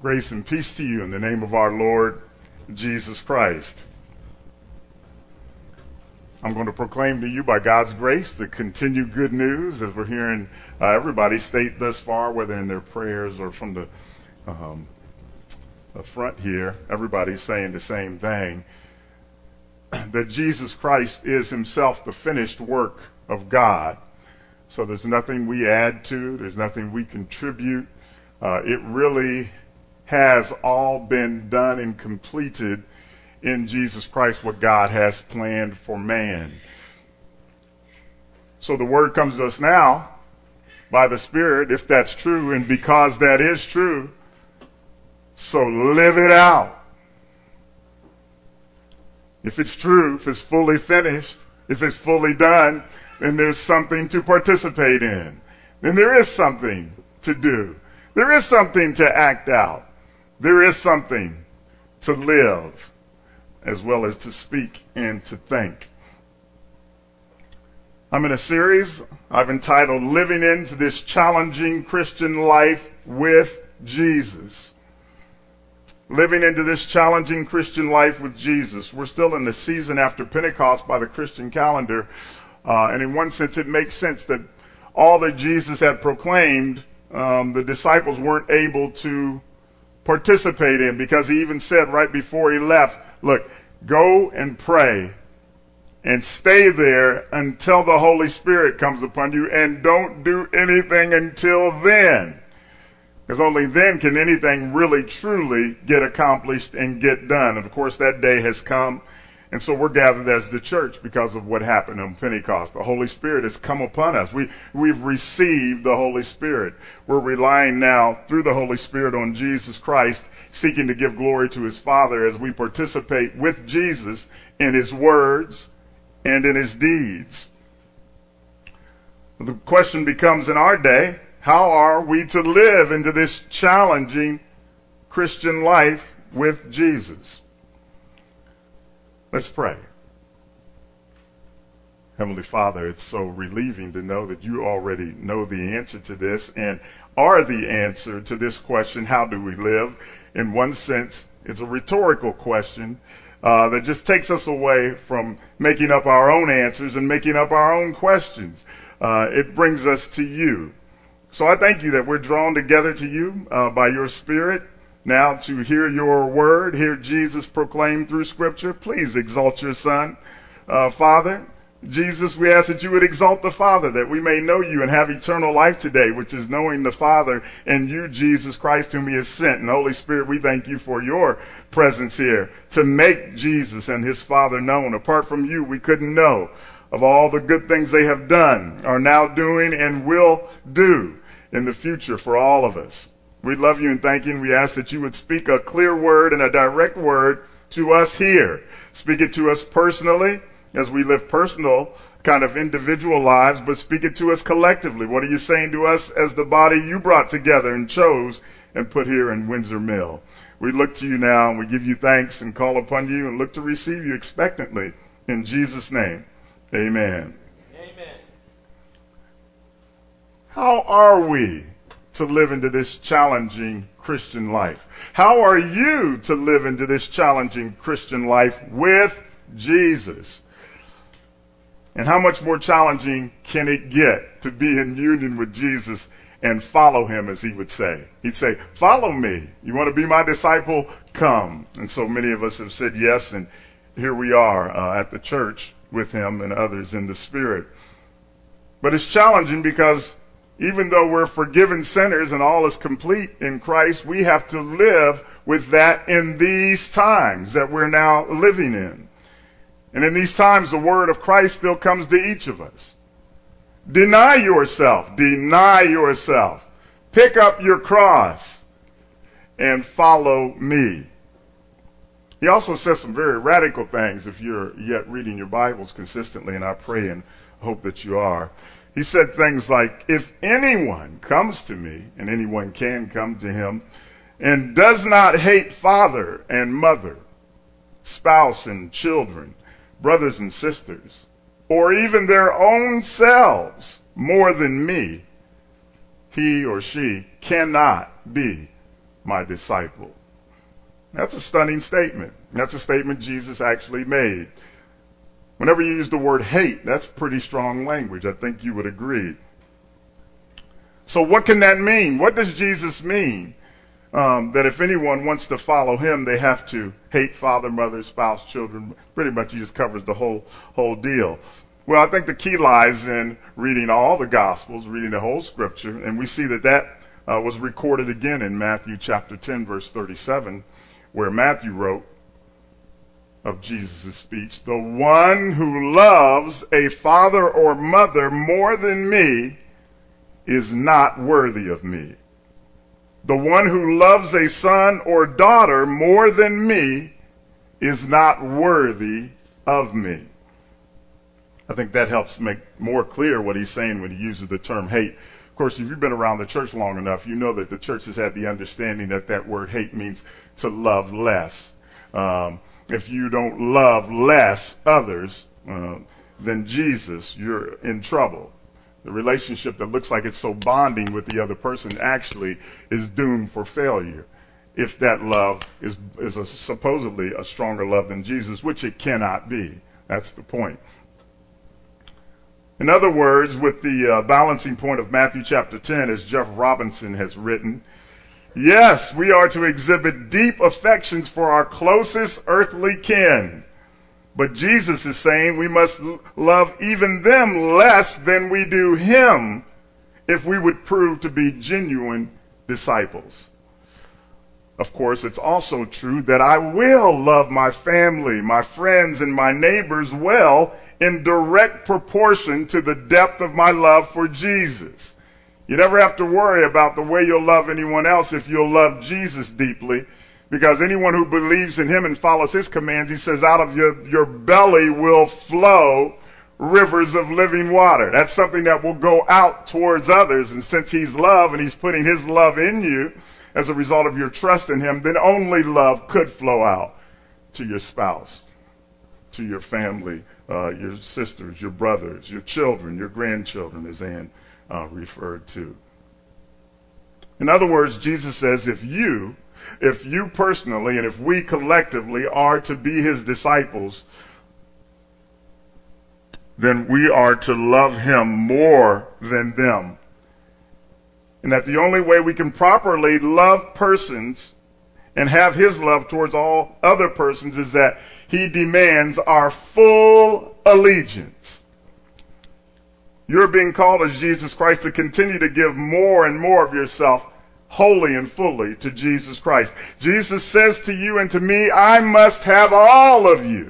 Grace and peace to you in the name of our Lord Jesus Christ. I'm going to proclaim to you by God's grace the continued good news as we're hearing everybody state thus far, whether in their prayers or from the front here, everybody's saying the same thing, that Jesus Christ is himself the finished work of God. So there's nothing we add to, there's nothing we contribute. It really has all been done and completed in Jesus Christ, what God has planned for man. So the word comes to us now by the Spirit, if that's true, and because that is true, so live it out. If it's true, if it's fully finished, if it's fully done, then there's something to participate in. Then there is something to do. There is something to act out. There is something to live, as well as to speak and to think. I'm in a series I've entitled Living Into This Challenging Christian Life with Jesus. Living into this challenging Christian life with Jesus. We're still in the season after Pentecost by the Christian calendar. And in one sense, it makes sense that all that Jesus had proclaimed, the disciples weren't able to participate in, because he even said right before he left, look, go and pray and stay there until the Holy Spirit comes upon you, and don't do anything until then. Because only then can anything really truly get accomplished and get done. And of course that day has come. And so we're gathered as the church because of what happened on Pentecost. The Holy Spirit has come upon us. We've received the Holy Spirit. We're relying now through the Holy Spirit on Jesus Christ, seeking to give glory to his Father as we participate with Jesus in his words and in his deeds. The question becomes in our day, how are we to live into this challenging Christian life with Jesus? Let's pray. Heavenly Father, it's so relieving to know that you already know the answer to this and are the answer to this question, how do we live? In one sense, it's a rhetorical question that just takes us away from making up our own answers and making up our own questions. It brings us to you. So I thank you that we're drawn together to you by your Spirit. Now to hear your word, hear Jesus proclaimed through Scripture. Please exalt your Son. Father, Jesus, we ask that you would exalt the Father, that we may know you and have eternal life today, which is knowing the Father and you, Jesus Christ, whom he has sent. And Holy Spirit, we thank you for your presence here to make Jesus and his Father known. Apart from you, we couldn't know of all the good things they have done, are now doing, and will do in the future for all of us. We love you and thank you, and we ask that you would speak a clear word and a direct word to us here. Speak it to us personally as we live personal, kind of individual lives, but speak it to us collectively. What are you saying to us as the body you brought together and chose and put here in Windsor Mill? We look to you now, and we give you thanks and call upon you and look to receive you expectantly. In Jesus' name, amen. Amen. How are we to live into this challenging Christian life? How are you to live into this challenging Christian life with Jesus? And how much more challenging can it get to be in union with Jesus and follow him, as he would say? He'd say, follow me. You want to be my disciple? Come. And so many of us have said yes, and here we are at the church with him and others in the Spirit. But it's challenging because even though we're forgiven sinners and all is complete in Christ, we have to live with that in these times that we're now living in. And in these times, the word of Christ still comes to each of us. Deny yourself. Deny yourself. Pick up your cross and follow me. He also says some very radical things if you're yet reading your Bibles consistently, and I pray and hope that you are. He said things like, if anyone comes to me, and anyone can come to him, and does not hate father and mother, spouse and children, brothers and sisters, or even their own selves more than me, he or she cannot be my disciple. That's a stunning statement. That's a statement Jesus actually made. Whenever you use the word hate, that's pretty strong language. I think you would agree. So what can that mean? What does Jesus mean? That if anyone wants to follow him, they have to hate father, mother, spouse, children. Pretty much he just covers the whole deal. Well, I think the key lies in reading all the Gospels, reading the whole Scripture, and we see that was recorded again in Matthew chapter 10, verse 37, where Matthew wrote of Jesus' speech, "The one who loves a father or mother more than me is not worthy of me. The one who loves a son or daughter more than me is not worthy of me." I think that helps make more clear what he's saying when he uses the term hate. Of course, if you've been around the church long enough, you know that the church has had the understanding that that word hate means to love less. If you don't love less others than Jesus, you're in trouble. The relationship that looks like it's so bonding with the other person actually is doomed for failure if that love is supposedly a stronger love than Jesus, which it cannot be. That's the point. In other words, with the balancing point of Matthew chapter 10, as Jeff Robinson has written, yes, we are to exhibit deep affections for our closest earthly kin. But Jesus is saying we must love even them less than we do him if we would prove to be genuine disciples. Of course, it's also true that I will love my family, my friends, and my neighbors well in direct proportion to the depth of my love for Jesus. You never have to worry about the way you'll love anyone else if you'll love Jesus deeply, because anyone who believes in him and follows his commands, he says, out of your belly will flow rivers of living water. That's something that will go out towards others. And since he's love and he's putting his love in you as a result of your trust in him, then only love could flow out to your spouse, to your family, your sisters, your brothers, your children, your grandchildren, as Ann referred to. In other words, Jesus says if you personally and if we collectively are to be his disciples, then we are to love him more than them. And that the only way we can properly love persons and have his love towards all other persons is that he demands our full allegiance. You're being called as Jesus Christ to continue to give more and more of yourself wholly and fully to Jesus Christ. Jesus says to you and to me, I must have all of you.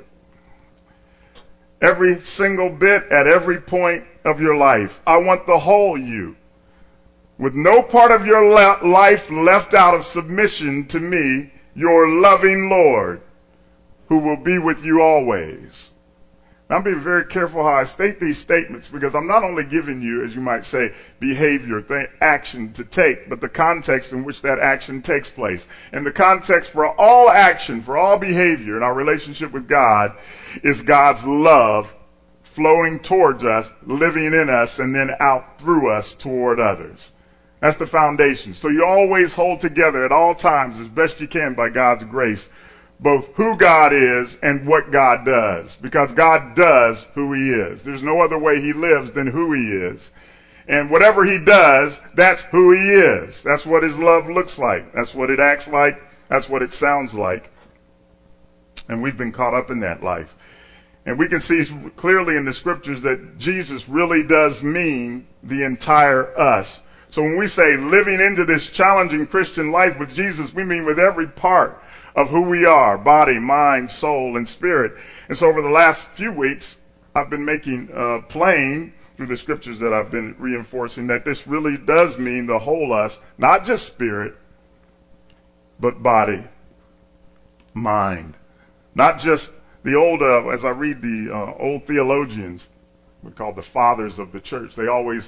Every single bit at every point of your life. I want the whole you. With no part of your life left out of submission to me, your loving Lord, who will be with you always. I'm being very careful how I state these statements, because I'm not only giving you, as you might say, behavior, action to take, but the context in which that action takes place. And the context for all action, for all behavior in our relationship with God is God's love flowing towards us, living in us, and then out through us toward others. That's the foundation. So you always hold together at all times as best you can by God's grace, both who God is and what God does, because God does who he is. There's no other way he lives than who he is. And whatever he does, that's who he is. That's what his love looks like. That's what it acts like. That's what it sounds like. And we've been caught up in that life. And we can see clearly in the scriptures that Jesus really does mean the entire us. So when we say living into this challenging Christian life with Jesus, we mean with every part of who we are, body, mind, soul, and spirit. And so over the last few weeks, I've been making plain through the scriptures that I've been reinforcing that this really does mean the whole us, not just spirit, but body, mind. Not just the old, as I read the old theologians, we're called the fathers of the church, they always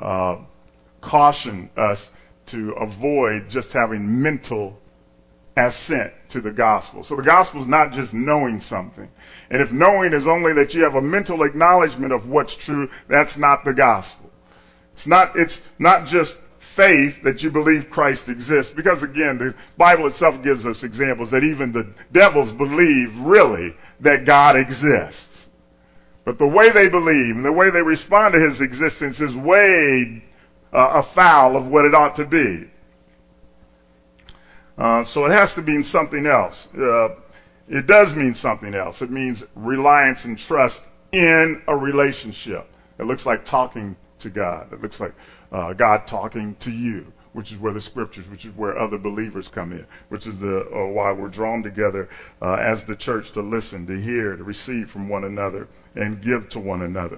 caution us to avoid just having mental assent to the gospel. So the gospel is not just knowing something. And if knowing is only that you have a mental acknowledgement of what's true, that's not the gospel. It's not just faith that you believe Christ exists. Because again, the Bible itself gives us examples that even the devils believe really that God exists. But the way they believe and the way they respond to his existence is way afoul of what it ought to be. So it has to mean something else. It does mean something else. It means reliance and trust in a relationship. It looks like talking to God. It looks like God talking to you, which is where the scriptures, which is where other believers come in, which is why we're drawn together as the church to listen, to hear, to receive from one another, and give to one another.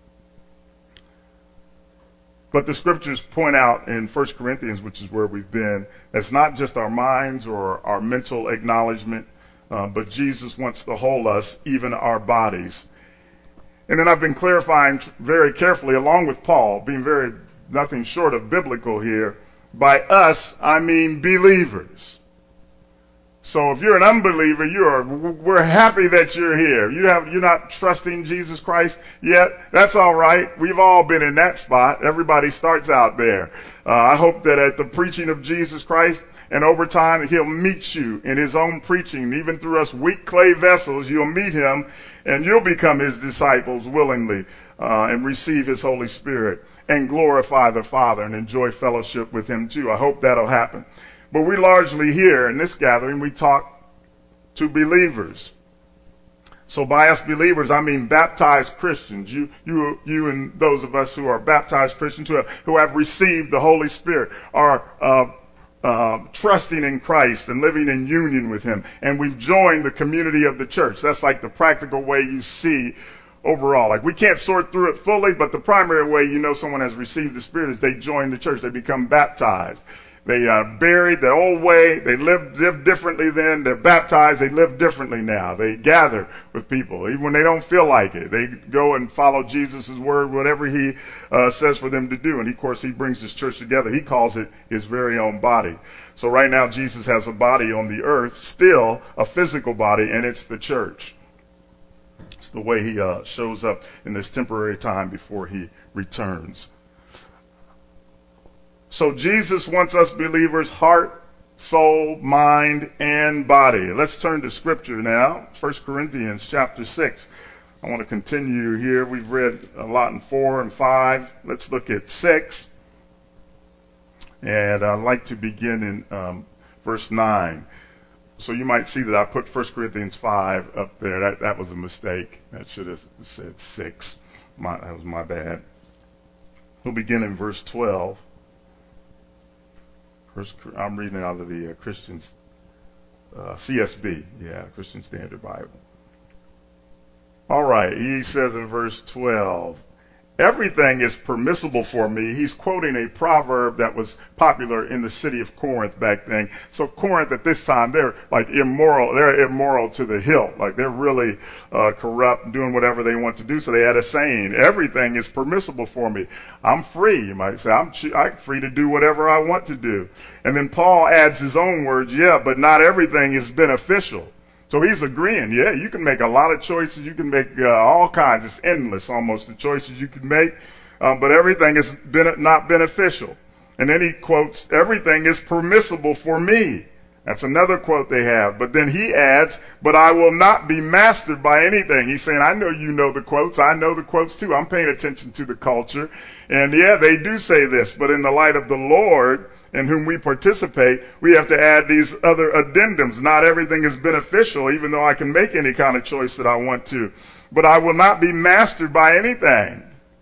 But the scriptures point out in 1 Corinthians, which is where we've been, it's not just our minds or our mental acknowledgement, but Jesus wants to hold us, even our bodies. And then I've been clarifying very carefully, along with Paul, being very nothing short of biblical here. By us, I mean believers. So if you're an unbeliever, we're happy that you're here. You're not trusting Jesus Christ yet. That's all right. We've all been in that spot. Everybody starts out there. I hope that at the preaching of Jesus Christ, and over time, he'll meet you in his own preaching. Even through us weak clay vessels, you'll meet him, and you'll become his disciples willingly, and receive his Holy Spirit, and glorify the Father, and enjoy fellowship with him too. I hope that'll happen. But we largely here in this gathering, we talk to believers. So by us believers, I mean baptized Christians. You and those of us who are baptized Christians, who have received the Holy Spirit, are trusting in Christ and living in union with him. And we've joined the community of the church. That's like the practical way you see overall. Like we can't sort through it fully, but the primary way you know someone has received the Spirit is they join the church. They become baptized. They are buried the old way. They live differently then. They're baptized. They live differently now. They gather with people. Even when they don't feel like it, they go and follow Jesus' word, whatever he says for them to do. And of course, he brings his church together. He calls it his very own body. So right now, Jesus has a body on the earth, still a physical body, and it's the church. It's the way he shows up in this temporary time before he returns. So Jesus wants us believers' heart, soul, mind, and body. Let's turn to Scripture now. 1 Corinthians chapter 6. I want to continue here. We've read a lot in 4 and 5. Let's look at 6. And I'd like to begin in verse 9. So you might see that I put 1 Corinthians 5 up there. That was a mistake. That should have said 6. That was my bad. We'll begin in verse 12. I'm reading out of the Christian's CSB, Christian Standard Bible. All right, he says in verse 12, everything is permissible for me. He's quoting a proverb that was popular in the city of Corinth back then. So Corinth at this time, they're like immoral. They're immoral to the hilt. Like they're really corrupt, doing whatever they want to do. So they had a saying, everything is permissible for me. I'm free, you might say. I'm free to do whatever I want to do. And then Paul adds his own words, but not everything is beneficial. So he's agreeing, you can make a lot of choices. You can make all kinds. It's endless almost, the choices you can make. But everything is not beneficial. And then he quotes, everything is permissible for me. That's another quote they have. But then he adds, but I will not be mastered by anything. He's saying, I know you know the quotes. I know the quotes too. I'm paying attention to the culture. And they do say this. But in the light of the Lord, in whom we participate, we have to add these other addendums. Not everything is beneficial, even though I can make any kind of choice that I want to. But I will not be mastered by anything.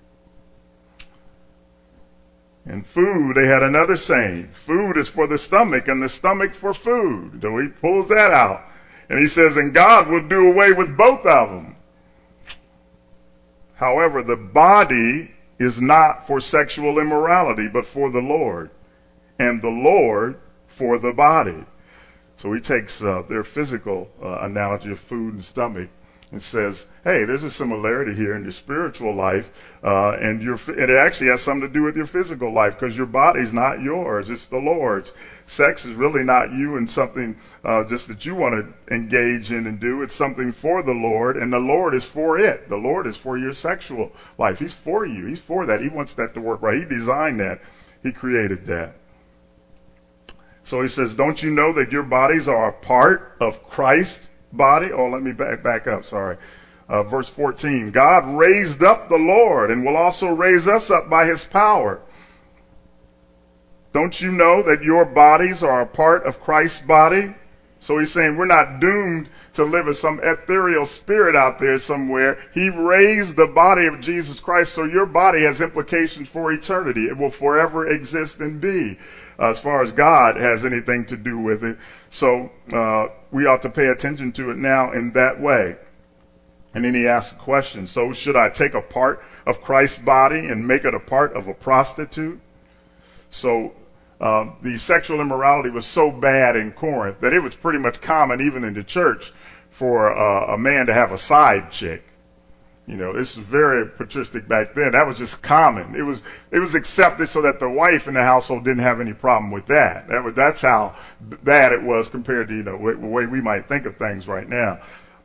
And food, they had another saying. Food is for the stomach, and the stomach for food. So he pulls that out. And he says, and God will do away with both of them. However, the body is not for sexual immorality, but for the Lord. And the Lord for the body. So he takes their physical analogy of food and stomach and says, hey, there's a similarity here in your spiritual life, and it actually has something to do with your physical life, because your body's not yours, it's the Lord's. Sex is really not you and something just that you want to engage in and do. It's something for the Lord, and the Lord is for it. The Lord is for your sexual life. He's for you. He's for that. He wants that to work right. He designed that. He created that. So he says, don't you know that your bodies are a part of Christ's body? Oh, let me back up, sorry. Verse 14, God raised up the Lord and will also raise us up by his power. Don't you know that your bodies are a part of Christ's body? So he's saying we're not doomed to live as some ethereal spirit out there somewhere. He raised the body of Jesus Christ, so your body has implications for eternity. It will forever exist and be, as far as God has anything to do with it. So we ought to pay attention to it now in that way. And then he asks a question, so should I take a part of Christ's body and make it a part of a prostitute? So the sexual immorality was so bad in Corinth that it was pretty much common even in the church for a man to have a side chick. You know, this is very patristic back then. That was just common. It was accepted so that the wife in the household didn't have any problem with that. That's how bad it was compared to, you know, the way we might think of things right now.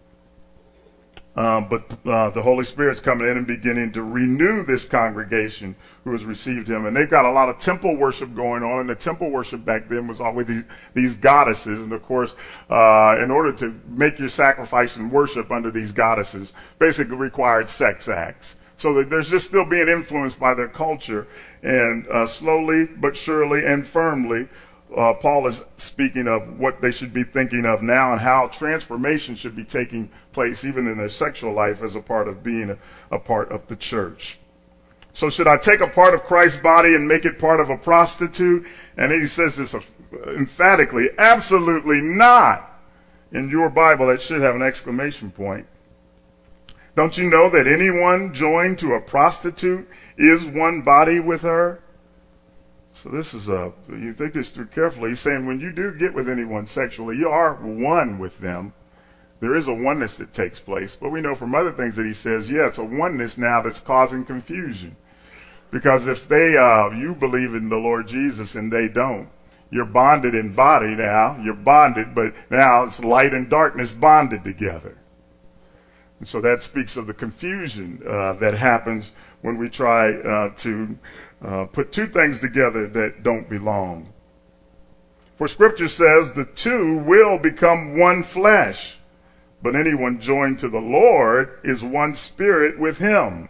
But the Holy Spirit's coming in and beginning to renew this congregation who has received him. And they've got a lot of temple worship going on. And the temple worship back then was always these goddesses. And of course, in order to make your sacrifice and worship under these goddesses, basically required sex acts. So that there's just still being influenced by their culture. And slowly but surely and firmly, Paul is speaking of what they should be thinking of now and how transformation should be taking place even in their sexual life as a part of being a part of the church. So should I take a part of Christ's body and make it part of a prostitute? And he says this emphatically, absolutely not. In your Bible, that should have an exclamation point. Don't you know that anyone joined to a prostitute is one body with her? So this is you think this through carefully. He's saying when you do get with anyone sexually, you are one with them. There is a oneness that takes place. But we know from other things that he says, yeah, it's a oneness now that's causing confusion. Because if you believe in the Lord Jesus and they don't, you're bonded in body now. You're bonded, but now it's light and darkness bonded together. And so that speaks of the confusion that happens when we try to put two things together that don't belong. For Scripture says the two will become one flesh, but anyone joined to the Lord is one spirit with him.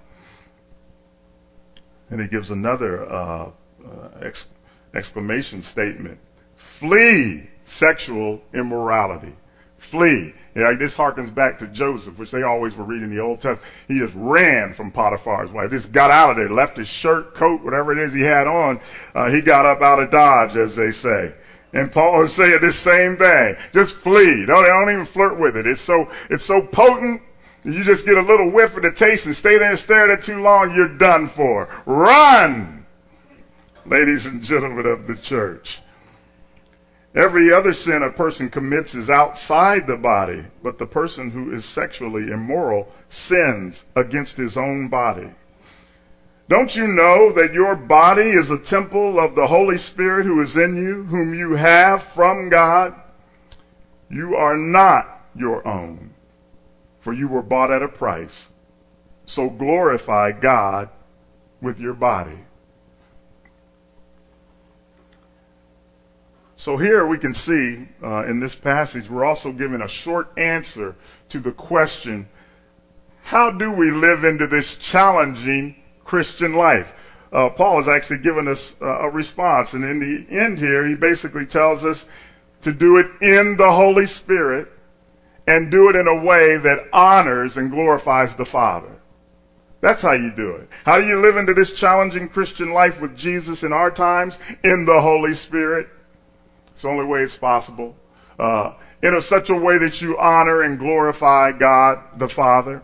And he gives another exclamation statement. Flee sexual immorality. Flee. Yeah, this harkens back to Joseph, which they always were reading the Old Testament. He just ran from Potiphar's wife. Just got out of there, left his shirt, coat, whatever it is he had on. He got up out of Dodge, as they say. And Paul is saying this same thing. Just flee. Don't even flirt with it. It's so potent. You just get a little whiff of the taste and stay there and stare at it too long, you're done for. Run! Ladies and gentlemen of the church. Every other sin a person commits is outside the body, but the person who is sexually immoral sins against his own body. Don't you know that your body is a temple of the Holy Spirit who is in you, whom you have from God? You are not your own, for you were bought at a price. So glorify God with your body. So here we can see in this passage, we're also given a short answer to the question, how do we live into this challenging Christian life? Paul has actually given us a response. And in the end here, he basically tells us to do it in the Holy Spirit and do it in a way that honors and glorifies the Father. That's how you do it. How do you live into this challenging Christian life with Jesus in our times? In the Holy Spirit. It's the only way it's possible. In such a way that you honor and glorify God the Father.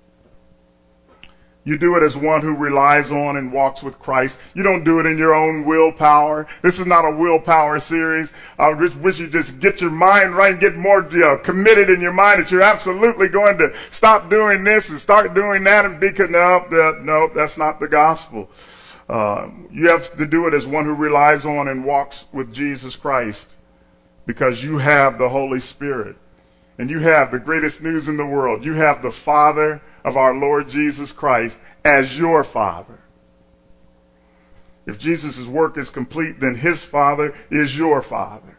You do it as one who relies on and walks with Christ. You don't do it in your own willpower. This is not a willpower series. I wish you just get your mind right and get more committed in your mind that you're absolutely going to stop doing this and start doing that and be no, that's not the gospel. You have to do it as one who relies on and walks with Jesus Christ, because you have the Holy Spirit. And you have the greatest news in the world. You have the Father of our Lord Jesus Christ as your Father. If Jesus' work is complete, then his Father is your Father.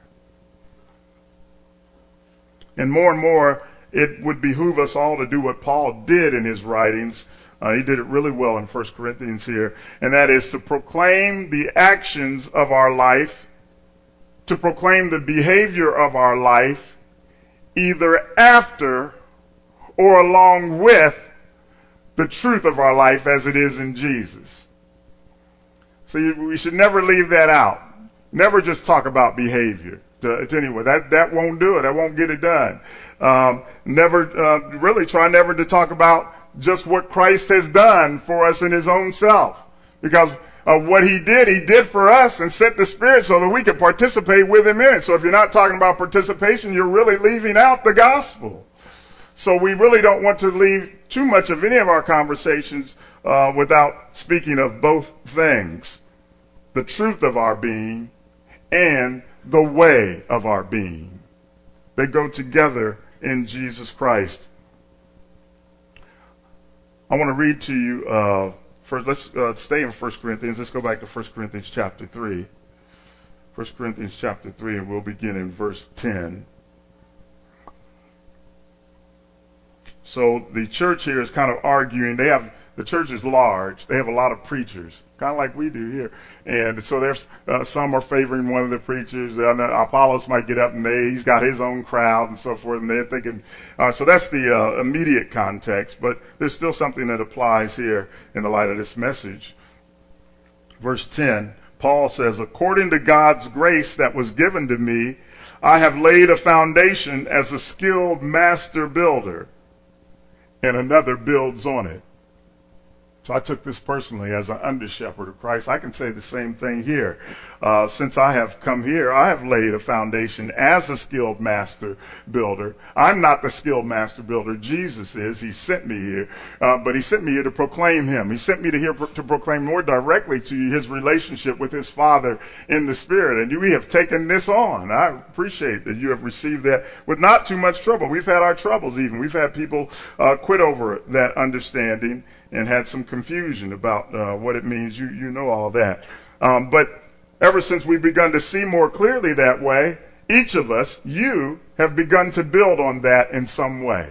And more, it would behoove us all to do what Paul did in his writings. He did it really well in 1 Corinthians here, and that is to proclaim the actions of our life, to proclaim the behavior of our life, either after or along with the truth of our life as it is in Jesus. So we should never leave that out. Never just talk about behavior to anyone. That won't do it. That won't get it done. Really try never to talk about just what Christ has done for us in his own self. Because what he did for us and sent the Spirit so that we could participate with him in it. So if you're not talking about participation, you're really leaving out the gospel. So we really don't want to leave too much of any of our conversations without speaking of both things. The truth of our being and the way of our being. They go together in Jesus Christ. I want to read to you, first, let's stay in 1 Corinthians. Let's go back to 1 Corinthians chapter 3. 1 Corinthians chapter 3, and we'll begin in verse 10. So the church here is kind of arguing. The church is large. They have a lot of preachers, kind of like we do here. And so there's some are favoring one of the preachers. Apollos might get up and he's got his own crowd and so forth. And they're thinking, so that's the immediate context. But there's still something that applies here in the light of this message. Verse 10, Paul says, according to God's grace that was given to me, I have laid a foundation as a skilled master builder, and another builds on it. So I took this personally as an under-shepherd of Christ. I can say the same thing here. Since I have come here, I have laid a foundation as a skilled master builder. I'm not the skilled master builder. Jesus is. He sent me here. But he sent me here to proclaim him. He sent me to here to proclaim more directly to you his relationship with his Father in the Spirit. And we have taken this on. I appreciate that you have received that with not too much trouble. We've had our troubles even. We've had people quit over that understanding and had some confusion about what it means. You know all that. But ever since we've begun to see more clearly that way, each of us, you, have begun to build on that in some way.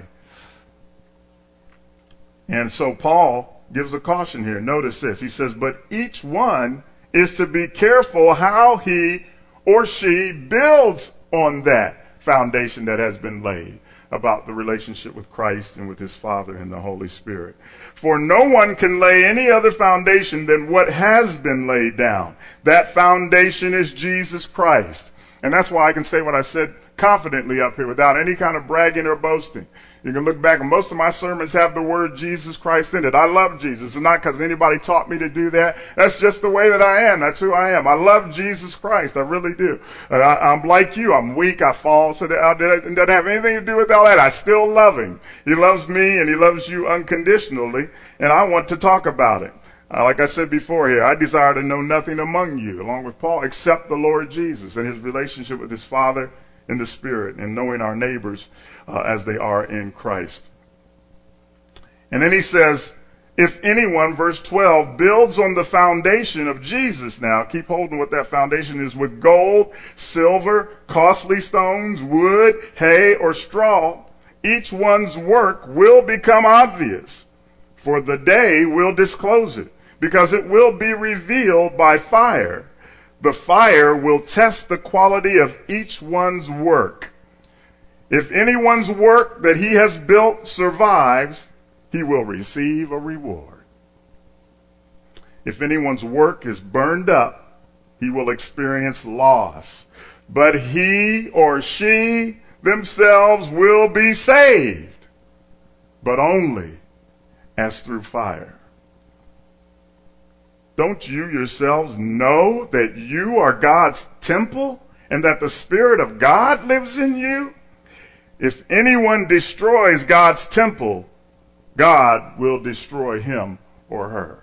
And so Paul gives a caution here. Notice this. He says, but each one is to be careful how he or she builds on that foundation that has been laid about the relationship with Christ and with his Father and the Holy Spirit. For no one can lay any other foundation than what has been laid down. That foundation is Jesus Christ. And that's why I can say what I said confidently up here without any kind of bragging or boasting. You can look back, and most of my sermons have the word Jesus Christ in it. I love Jesus. It's not because anybody taught me to do that. That's just the way that I am. That's who I am. I love Jesus Christ. I really do. I'm like you. I'm weak. I fall. So it doesn't have anything to do with all that. I still love him. He loves me, and he loves you unconditionally, and I want to talk about it. Like I said before here, I desire to know nothing among you, along with Paul, except the Lord Jesus and his relationship with his Father in the Spirit, and knowing our neighbors as they are in Christ. And then he says, if anyone, verse 12, builds on the foundation of Jesus now, keep holding what that foundation is, with gold, silver, costly stones, wood, hay, or straw, each one's work will become obvious, for the day will disclose it, because it will be revealed by fire. The fire will test the quality of each one's work. If anyone's work that he has built survives, he will receive a reward. If anyone's work is burned up, he will experience loss. But he or she themselves will be saved, but only as through fire. Don't you yourselves know that you are God's temple and that the Spirit of God lives in you? If anyone destroys God's temple, God will destroy him or her.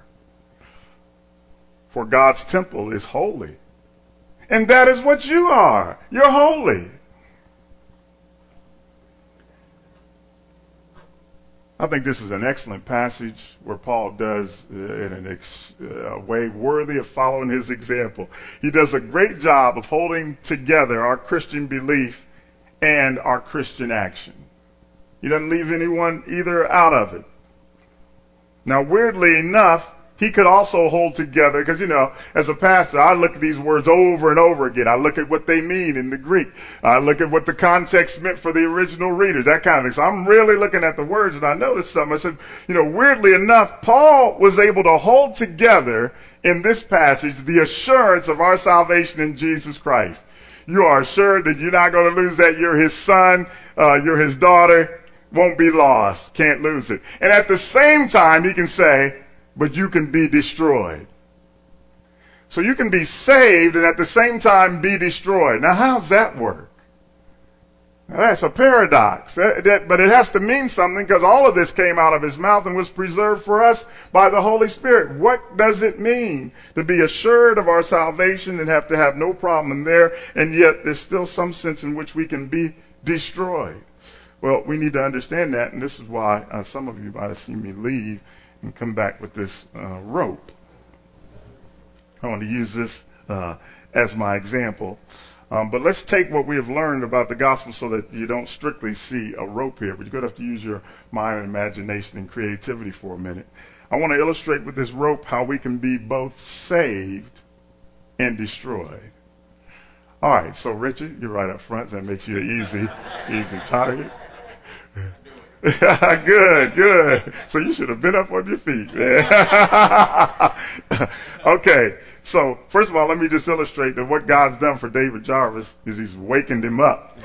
For God's temple is holy. And that is what you are. You're holy. I think this is an excellent passage where Paul does in a way worthy of following his example. He does a great job of holding together our Christian belief and our Christian action. He doesn't leave anyone either out of it. Now, weirdly enough, he could also hold together, because, as a pastor, I look at these words over and over again. I look at what they mean in the Greek. I look at what the context meant for the original readers, that kind of thing. So I'm really looking at the words, and I noticed something. I said, weirdly enough, Paul was able to hold together in this passage the assurance of our salvation in Jesus Christ. You are assured that you're not going to lose that. You're his son, you're his daughter, won't be lost, can't lose it. And at the same time, he can say, but you can be destroyed. So you can be saved and at the same time be destroyed. Now, how's that work? Now, that's a paradox. But it has to mean something, because all of this came out of his mouth and was preserved for us by the Holy Spirit. What does it mean to be assured of our salvation and have to have no problem there, and yet there's still some sense in which we can be destroyed? Well, we need to understand that, and this is why some of you might have seen me leave and come back with this rope. I want to use this as my example. But let's take what we have learned about the gospel so that you don't strictly see a rope here, but you're going to have to use your mind and imagination and creativity for a minute. I want to illustrate with this rope how we can be both saved and destroyed. All right, so Richard, you're right up front. So that makes you an easy target. Good. So you should have been up on your feet. Okay, so first of all, let me just illustrate that what God's done for David Jarvis is he's wakened him up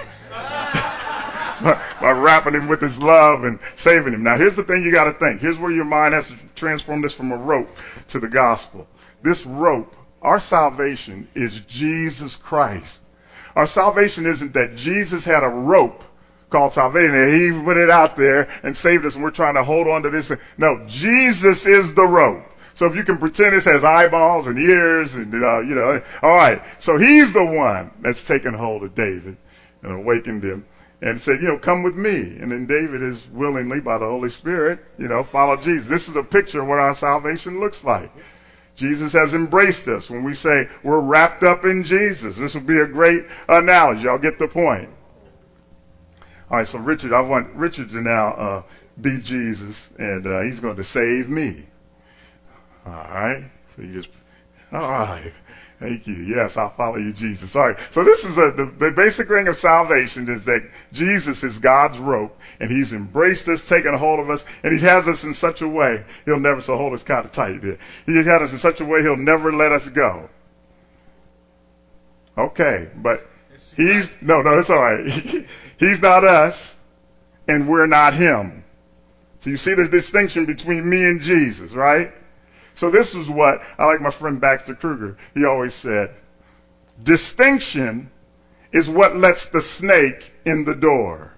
by wrapping him with his love and saving him. Now, here's the thing you got to think. Here's where your mind has to transform this from a rope to the gospel. This rope, our salvation, is Jesus Christ. Our salvation isn't that Jesus had a rope called salvation, and he put it out there and saved us, and we're trying to hold on to this. No, Jesus is the rope. So if you can pretend this has eyeballs and ears and, all right. So he's the one that's taken hold of David and awakened him and said, come with me. And then David is willingly, by the Holy Spirit, follow Jesus. This is a picture of what our salvation looks like. Jesus has embraced us when we say we're wrapped up in Jesus. This will be a great analogy. Y'all get the point. All right, so Richard, I want Richard to now be Jesus, and he's going to save me. All right, so all right, thank you. Yes, I'll follow you, Jesus. All right, so this is the basic thing of salvation is that Jesus is God's rope, and he's embraced us, taken a hold of us, and he has us in such a way, he'll never, so hold us kind of tight there. He has us in such a way he'll never let us go. Okay, but no, it's all right. He's not us, and we're not him. So you see the distinction between me and Jesus, right? So this is what, I like my friend Baxter Kruger, he always said, distinction is what lets the snake in the door.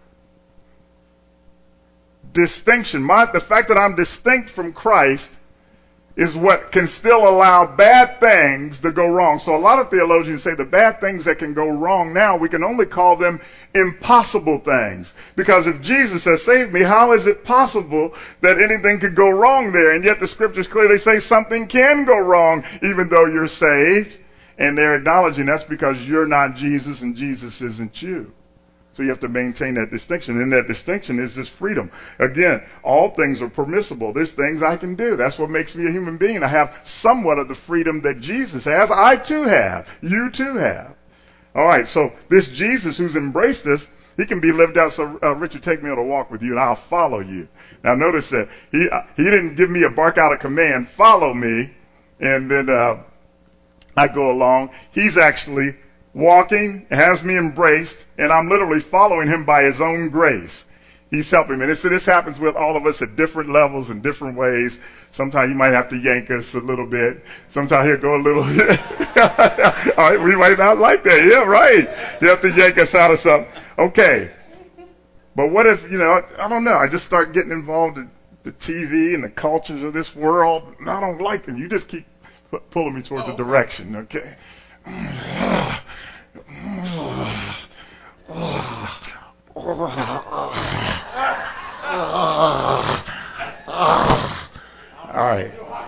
Distinction, the fact that I'm distinct from Christ is what can still allow bad things to go wrong. So a lot of theologians say the bad things that can go wrong now, we can only call them impossible things. Because if Jesus has saved me, how is it possible that anything could go wrong there? And yet the scriptures clearly say something can go wrong even though you're saved. And they're acknowledging that's because you're not Jesus and Jesus isn't you. So you have to maintain that distinction. And that distinction is this freedom. Again, all things are permissible. There's things I can do. That's what makes me a human being. I have somewhat of the freedom that Jesus has. I too have. You too have. All right, so this Jesus who's embraced us, he can be lived out. So, Richard, take me on a walk with you and I'll follow you. Now notice that he didn't give me a bark out of command, follow me, and then I go along. He's actually walking, has me embraced, and I'm literally following him by his own grace. He's helping me. And this happens with all of us at different levels and different ways. Sometimes you might have to yank us a little bit. Sometimes he'll go a little all right, we might not like that. Yeah, right. You have to yank us out of something. Okay. But what if, I don't know, I just start getting involved in the TV and the cultures of this world, and I don't like them. You just keep pulling me toward the direction, okay?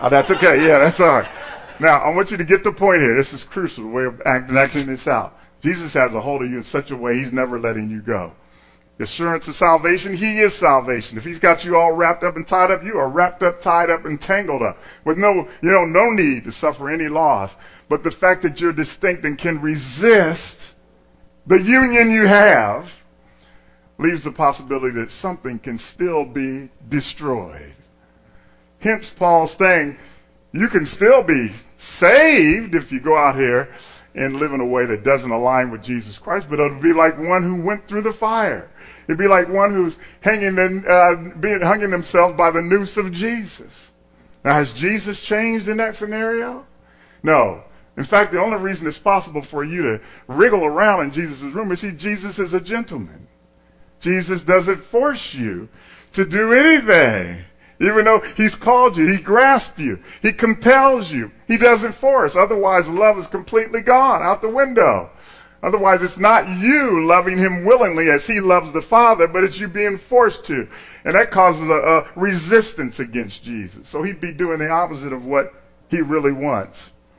Oh, that's okay. Yeah, that's all right. Now, I want you to get the point here. This is crucial, the way of acting this out. Jesus has a hold of you in such a way he's never letting you go. The assurance of salvation, he is salvation. If he's got you all wrapped up and tied up, you are wrapped up, tied up, and tangled up with no need to suffer any loss. But the fact that you're distinct and can resist the union you have leaves the possibility that something can still be destroyed. Hence Paul's saying, you can still be saved if you go out here and live in a way that doesn't align with Jesus Christ, but it'll be like one who went through the fire. It'd be like one who's hanging himself by the noose of Jesus. Now, has Jesus changed in that scenario? No. In fact, the only reason it's possible for you to wriggle around in Jesus' room is Jesus is a gentleman. Jesus doesn't force you to do anything. Even though he's called you, he grasps you, he compels you. He doesn't force. Otherwise, love is completely gone, out the window. Otherwise, it's not you loving him willingly as he loves the Father, but it's you being forced to. And that causes a resistance against Jesus. So he'd be doing the opposite of what he really wants.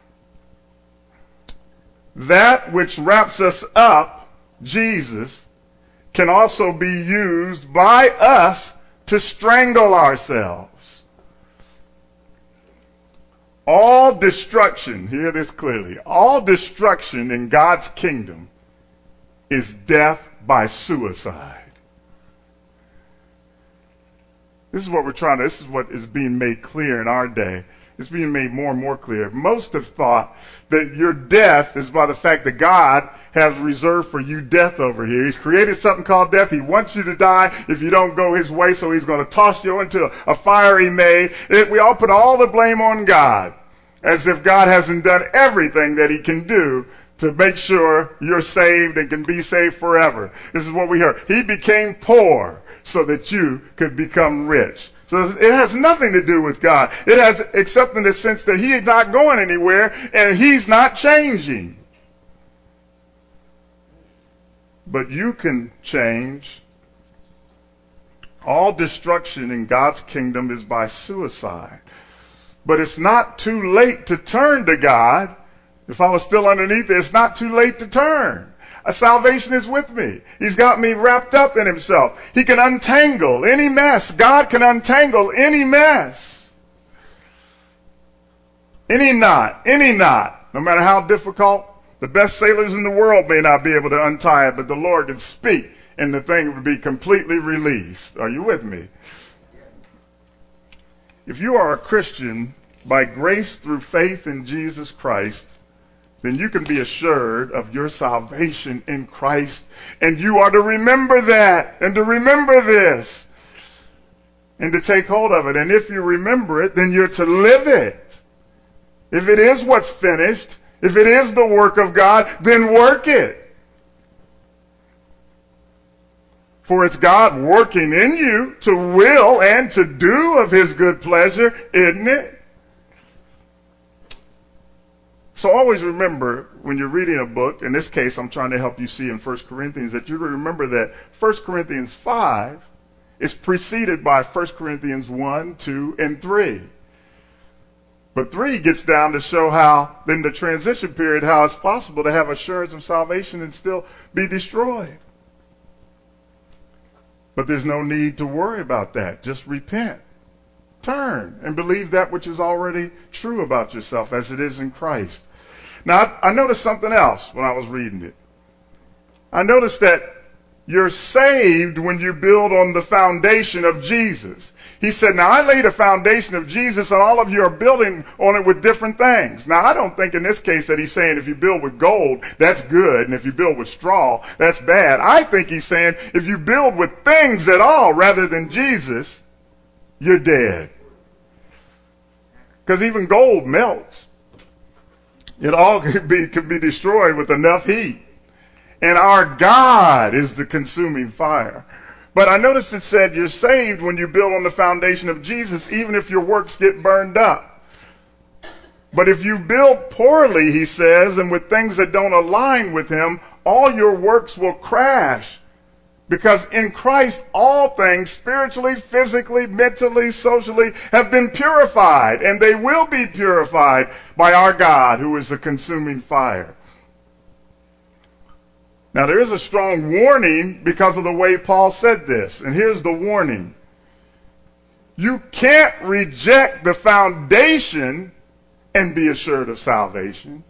That which wraps us up, Jesus, can also be used by us to strangle ourselves. All destruction, hear this clearly, all destruction in God's kingdom is death by suicide. This is what is being made clear in our day. It's being made more and more clear. Most have thought that your death is by the fact that God has reserved for you death over here. He's created something called death. He wants you to die if you don't go his way, so he's going to toss you into a fire he made. We all put all the blame on God, as if God hasn't done everything that he can do to make sure you're saved and can be saved forever. This is what we heard. He became poor so that you could become rich. So it has nothing to do with God. It has, except in the sense that he is not going anywhere and he's not changing. But you can change. All destruction in God's kingdom is by suicide. But it's not too late to turn to God. If I was still underneath it, it's not too late to turn. Salvation is with me. He's got me wrapped up in himself. He can untangle any mess. God can untangle any mess. Any knot. No matter how difficult, the best sailors in the world may not be able to untie it, but the Lord can speak and the thing would be completely released. Are you with me? If you are a Christian by grace through faith in Jesus Christ, then you can be assured of your salvation in Christ. And you are to remember that and to remember this and to take hold of it. And if you remember it, then you're to live it. If it is what's finished, if it is the work of God, then work it. For it's God working in you to will and to do of his good pleasure, isn't it? So always remember, when you're reading a book, in this case I'm trying to help you see in 1 Corinthians, that you remember that 1 Corinthians 5 is preceded by 1 Corinthians 1, 2, and 3. But 3 gets down to show how, in the transition period, how it's possible to have assurance of salvation and still be destroyed. But there's no need to worry about that. Just repent. Turn and believe that which is already true about yourself as it is in Christ. Now, I noticed something else when I was reading it. I noticed that you're saved when you build on the foundation of Jesus. He said, now I laid a foundation of Jesus and all of you are building on it with different things. Now, I don't think in this case that he's saying if you build with gold, that's good, and if you build with straw, that's bad. I think he's saying if you build with things at all rather than Jesus, you're dead. Because even gold melts. It all could be destroyed with enough heat. And our God is the consuming fire. But I noticed it said you're saved when you build on the foundation of Jesus, even if your works get burned up. But if you build poorly, he says, and with things that don't align with him, all your works will crash Because in Christ, all things, spiritually, physically, mentally, socially, have been purified, and they will be purified by our God, who is a consuming fire. Now, there is a strong warning because of the way Paul said this, and here's the warning. You can't reject the foundation and be assured of salvation.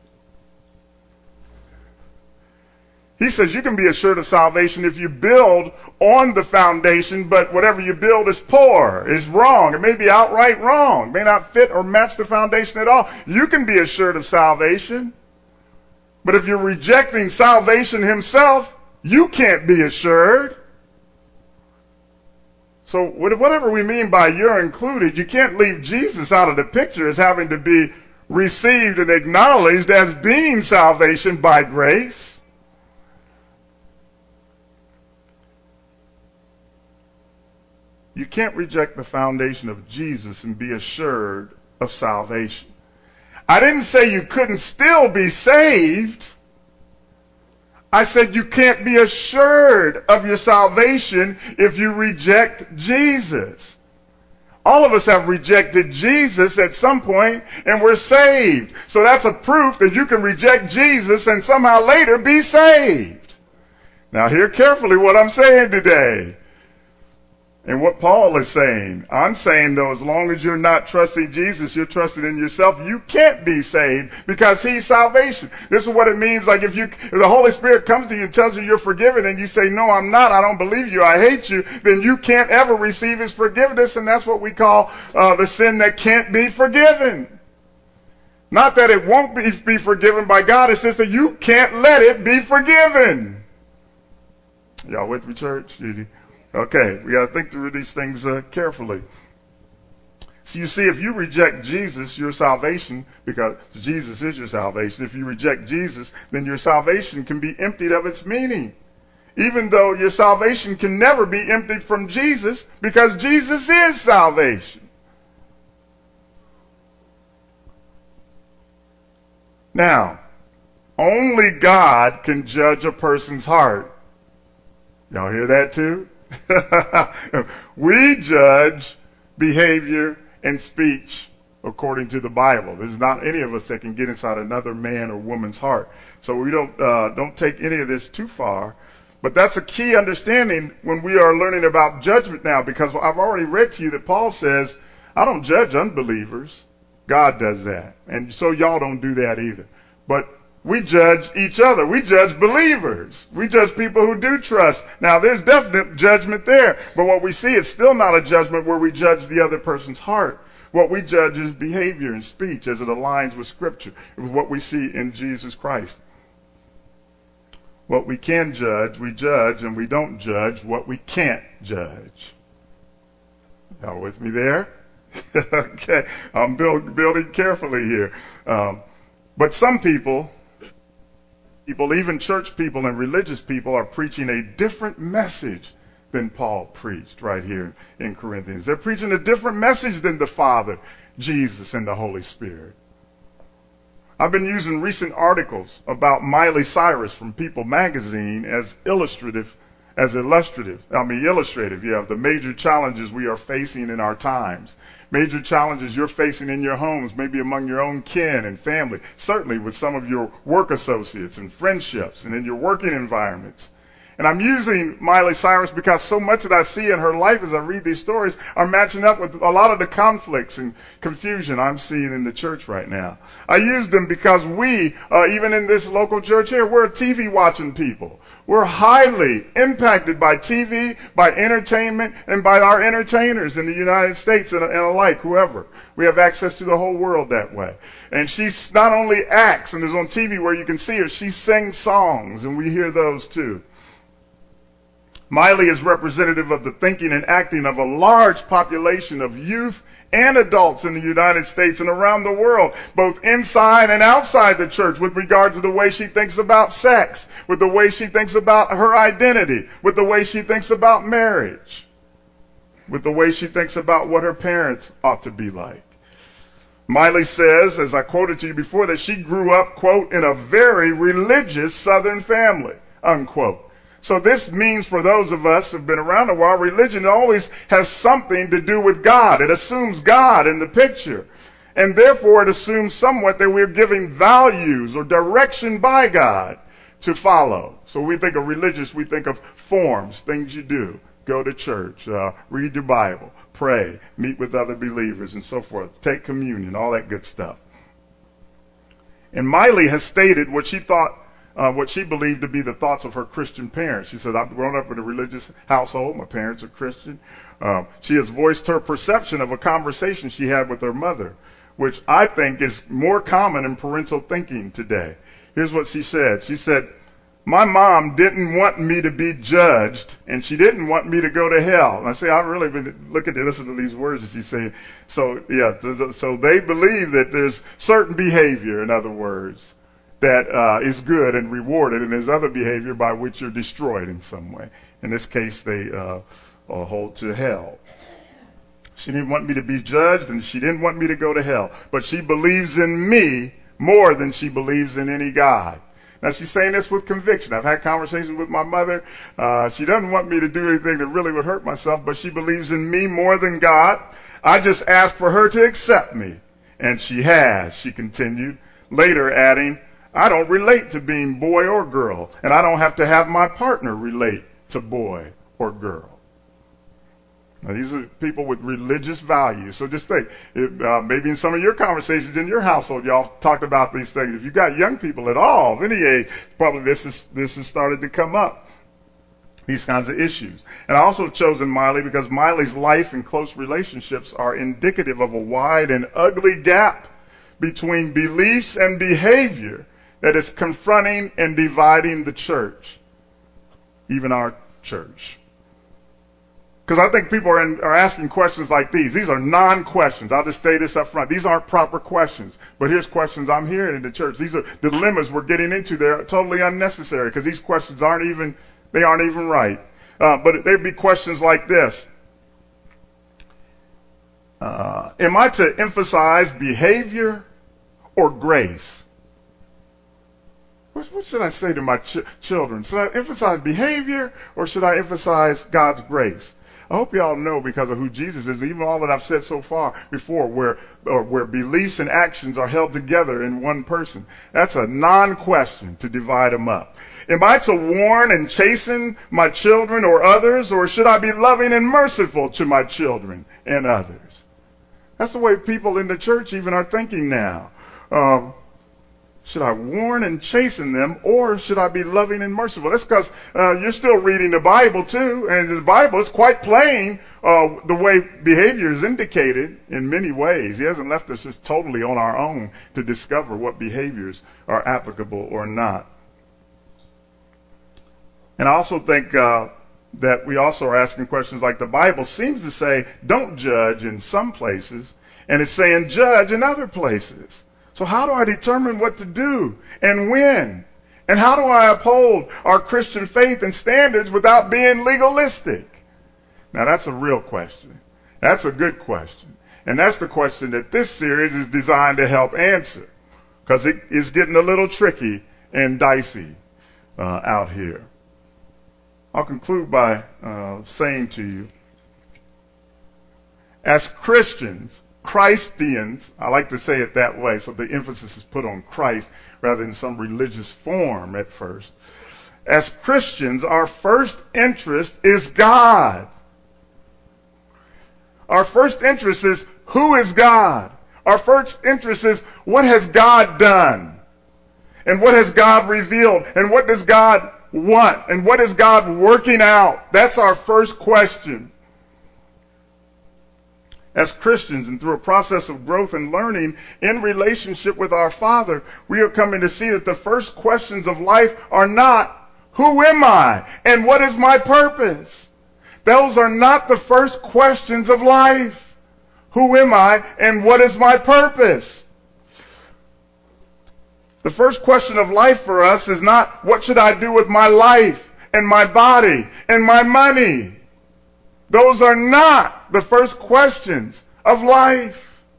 He says you can be assured of salvation if you build on the foundation, but whatever you build is poor, is wrong. It may be outright wrong, may not fit or match the foundation at all. You can be assured of salvation, but if you're rejecting salvation himself, you can't be assured. So whatever we mean by you're included, you can't leave Jesus out of the picture as having to be received and acknowledged as being salvation by grace. You can't reject the foundation of Jesus and be assured of salvation. I didn't say you couldn't still be saved. I said you can't be assured of your salvation if you reject Jesus. All of us have rejected Jesus at some point and we're saved. So that's a proof that you can reject Jesus and somehow later be saved. Now hear carefully what I'm saying today. And what Paul is saying, I'm saying though, as long as you're not trusting Jesus, you're trusting in yourself, you can't be saved because he's salvation. This is what it means, like if the Holy Spirit comes to you and tells you you're forgiven and you say, no, I'm not, I don't believe you, I hate you, then you can't ever receive his forgiveness, and that's what we call the sin that can't be forgiven. Not that it won't be forgiven by God, it's just that you can't let it be forgiven. Y'all with me, church? Okay, we got to think through these things carefully. So you see, if you reject Jesus, your salvation, because Jesus is your salvation, if you reject Jesus, then your salvation can be emptied of its meaning. Even though your salvation can never be emptied from Jesus, because Jesus is salvation. Now, only God can judge a person's heart. Y'all hear that too? We judge behavior and speech according to the Bible. There's not any of us that can get inside another man or woman's heart. So we don't take any of this too far. But that's a key understanding when we are learning about judgment now, because I've already read to you that Paul says, I don't judge unbelievers. God does that. And so y'all don't do that either. But we judge each other. We judge believers. We judge people who do trust. Now, there's definite judgment there. But what we see is still not a judgment where we judge the other person's heart. What we judge is behavior and speech as it aligns with Scripture, with what we see in Jesus Christ. What we can judge, we judge, and we don't judge what we can't judge. Y'all with me there? Okay, I'm building carefully here. But some people, even church people and religious people, are preaching a different message than Paul preached right here in Corinthians. They're preaching a different message than the Father, Jesus, and the Holy Spirit. I've been using recent articles about Miley Cyrus from People magazine as illustrative. You have the major challenges we are facing in our times. Major challenges you're facing in your homes, maybe among your own kin and family, certainly with some of your work associates and friendships and in your working environments. And I'm using Miley Cyrus because so much that I see in her life as I read these stories are matching up with a lot of the conflicts and confusion I'm seeing in the church right now. I use them because we, even in this local church here, we're TV watching people. We're highly impacted by TV, by entertainment, and by our entertainers in the United States and alike, whoever. We have access to the whole world that way. And she not only acts and is on TV where you can see her, she sings songs, and we hear those too. Miley is representative of the thinking and acting of a large population of youth and adults in the United States and around the world, both inside and outside the church, with regard to the way she thinks about sex, with the way she thinks about her identity, with the way she thinks about marriage, with the way she thinks about what her parents ought to be like. Miley says, as I quoted to you before, that she grew up, quote, in a very religious Southern family, unquote. So this means for those of us who've been around a while, religion always has something to do with God. It assumes God in the picture. And therefore it assumes somewhat that we're giving values or direction by God to follow. So we think of religious, we think of forms, things you do. Go to church, read your Bible, pray, meet with other believers, and so forth. Take communion, all that good stuff. And Miley has stated what she believed to be the thoughts of her Christian parents. She said, I've grown up in a religious household. My parents are Christian. She has voiced her perception of a conversation she had with her mother, which I think is more common in parental thinking today. Here's what she said. She said, my mom didn't want me to be judged, and she didn't want me to go to hell. And I say, I've really been looking to listen to these words that she's saying. So, yeah, so they believe that there's certain behavior, in other words, that is good and rewarded, and there's other behavior by which you're destroyed in some way. In this case, they hold to hell. She didn't want me to be judged, and she didn't want me to go to hell. But she believes in me more than she believes in any God. Now, she's saying this with conviction. I've had conversations with my mother. She doesn't want me to do anything that really would hurt myself, but she believes in me more than God. I just asked for her to accept me. And she has, she continued, later adding, I don't relate to being boy or girl, and I don't have to have my partner relate to boy or girl. Now, these are people with religious values. So just think, maybe in some of your conversations in your household, y'all talked about these things. If you've got young people at all, of any age, probably this has started to come up, these kinds of issues. And I also have chosen Miley because Miley's life and close relationships are indicative of a wide and ugly gap between beliefs and behavior that is confronting and dividing the church, even our church. Because I think people are asking questions like these. These are non-questions. I'll just say this up front. These aren't proper questions. But here's questions I'm hearing in the church. These are dilemmas we're getting into. They're totally unnecessary because these questions aren't even right. But they'd be questions like this. Am I to emphasize behavior or grace? What should I say to my children? Should I emphasize behavior or should I emphasize God's grace? I hope you all know, because of who Jesus is, even all that I've said so far before, where beliefs and actions are held together in one person. That's a non-question to divide them up. Am I to warn and chasten my children or others, or should I be loving and merciful to my children and others? That's the way people in the church even are thinking now. Should I warn and chasten them, or should I be loving and merciful? That's because you're still reading the Bible too, and the Bible is quite plain the way behavior is indicated in many ways. He hasn't left us just totally on our own to discover what behaviors are applicable or not. And I also think that we also are asking questions like the Bible seems to say, don't judge in some places, and it's saying judge in other places. So how do I determine what to do and when? And how do I uphold our Christian faith and standards without being legalistic? Now that's a real question. That's a good question. And that's the question that this series is designed to help answer, because it is getting a little tricky and dicey out here. I'll conclude by saying to you, as Christians, Christians, I like to say it that way, so the emphasis is put on Christ rather than some religious form at first. As Christians, our first interest is God. Our first interest is, who is God? Our first interest is, what has God done? And what has God revealed? And what does God want? And what is God working out? That's our first question. As Christians, and through a process of growth and learning in relationship with our Father, we are coming to see that the first questions of life are not, who am I? And what is my purpose? Those are not the first questions of life. Who am I? And what is my purpose? The first question of life for us is not, what should I do with my life and my body and my money? Those are not the first questions of life.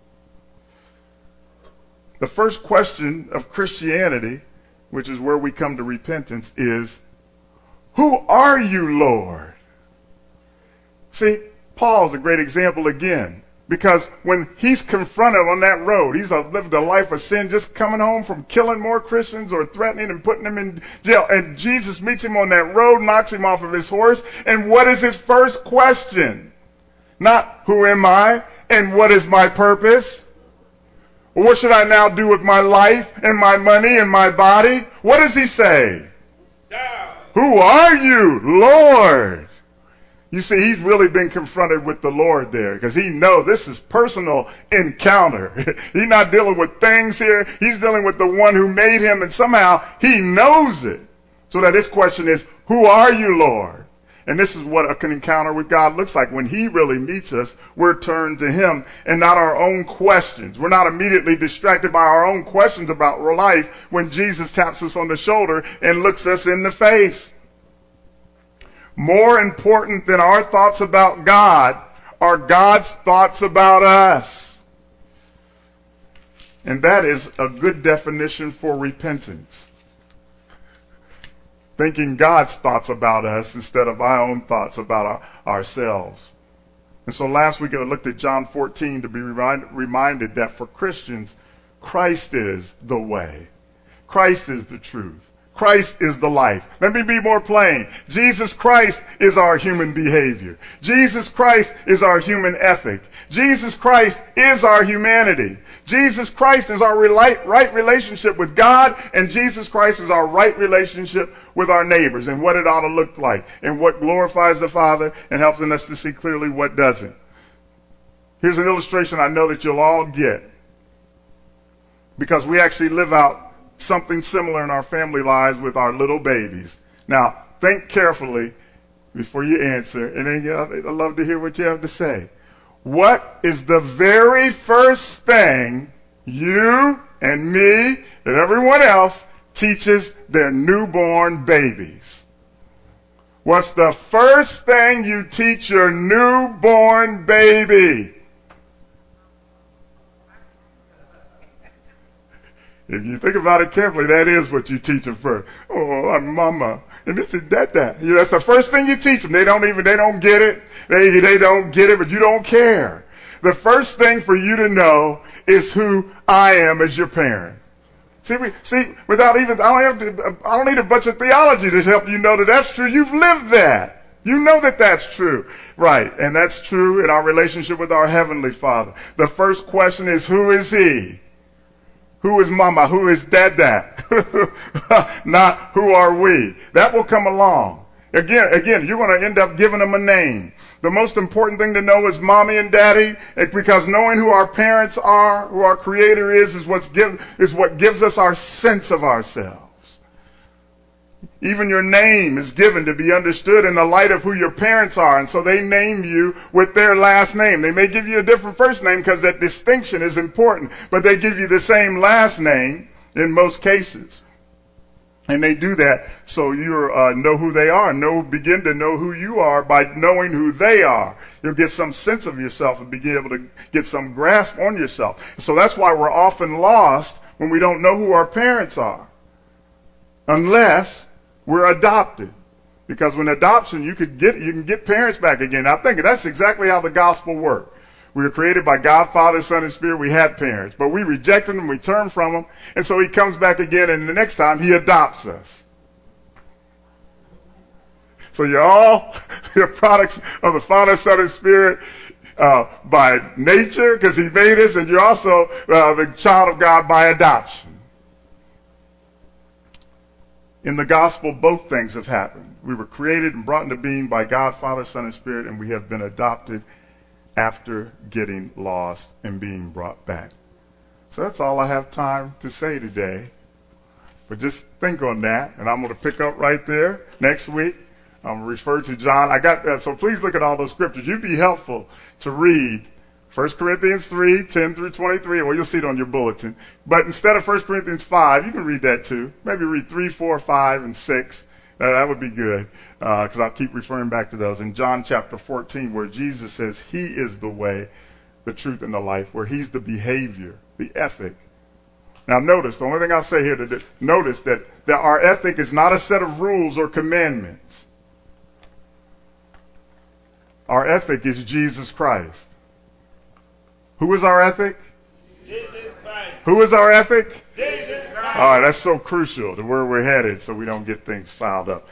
The first question of Christianity, which is where we come to repentance, is, Who are you, Lord? See, Paul's a great example again. Because when he's confronted on that road, he's lived a life of sin, just coming home from killing more Christians or threatening and putting them in jail. And Jesus meets him on that road, knocks him off of his horse. And what is his first question? Not, who am I? And what is my purpose? What should I now do with my life and my money and my body? What does he say? Yeah. Who are you, Lord? You see, he's really been confronted with the Lord there because he knows this is personal encounter. He's not dealing with things here. He's dealing with the one who made him, and somehow he knows it. So that his question is, who are you, Lord? And this is what an encounter with God looks like. When he really meets us, we're turned to him and not our own questions. We're not immediately distracted by our own questions about life when Jesus taps us on the shoulder and looks us in the face. More important than our thoughts about God are God's thoughts about us. And that is a good definition for repentance. Thinking God's thoughts about us instead of our own thoughts about ourselves. And so last week I looked at John 14 to be reminded that for Christians, Christ is the way. Christ is the truth. Christ is the life. Let me be more plain. Jesus Christ is our human behavior. Jesus Christ is our human ethic. Jesus Christ is our humanity. Jesus Christ is our right relationship with God, and Jesus Christ is our right relationship with our neighbors and what it ought to look like and what glorifies the Father and helping us to see clearly what doesn't. Here's an illustration I know that you'll all get because we actually live out something similar in our family lives with our little babies. Now, think carefully before you answer, and then I'd love to hear what you have to say. What is the very first thing you and me and everyone else teaches their newborn babies? What's the first thing you teach your newborn baby? If you think about it carefully, that is what you teach them first. Oh, I'm mama. And this is that. That's the first thing you teach them. They don't get it. They don't get it, but you don't care. The first thing for you to know is who I am as your parent. I don't need a bunch of theology to help you know that that's true. You've lived that. You know that that's true. Right. And that's true in our relationship with our Heavenly Father. The first question is, who is He? Who is mama? Who is dada? Not who are we? That will come along. Again, you're going to end up giving them a name. The most important thing to know is mommy and daddy, because knowing who our parents are, who our Creator is what gives us our sense of ourselves. Even your name is given to be understood in the light of who your parents are, and so they name you with their last name. They may give you a different first name because that distinction is important, but they give you the same last name in most cases. And they do that so you know who they are, begin to know who you are by knowing who they are. You'll get some sense of yourself and begin able to get some grasp on yourself. So that's why we're often lost when we don't know who our parents are, unless we're adopted. Because when adoption, you can get parents back again. I think that's exactly how the gospel works. We were created by God, Father, Son, and Spirit. We had parents, but we rejected them, we turned from them, and so He comes back again, and the next time He adopts us. So you're products of the Father, Son, and Spirit by nature, because He made us, and you're also the child of God by adoption. In the gospel, both things have happened. We were created and brought into being by God, Father, Son, and Spirit, and we have been adopted after getting lost and being brought back. So that's all I have time to say today. But just think on that, and I'm going to pick up right there next week. I'm going to refer to John. So please look at all those scriptures. You'd be helpful to read 1 Corinthians 3, 10 through 23. Well, you'll see it on your bulletin. But instead of 1 Corinthians 5, you can read that too. Maybe read 3, 4, 5, and 6. That would be good, because I'll keep referring back to those. In John chapter 14, where Jesus says He is the way, the truth, and the life, where He's the behavior, the ethic Now notice, the only thing I'll say here today, notice that our ethic is not a set of rules or commandments. Our ethic is Jesus Christ. Who is our ethic? Jesus Christ. Who is our ethic? Jesus Christ. All right, that's so crucial to where we're headed so we don't get things fouled up.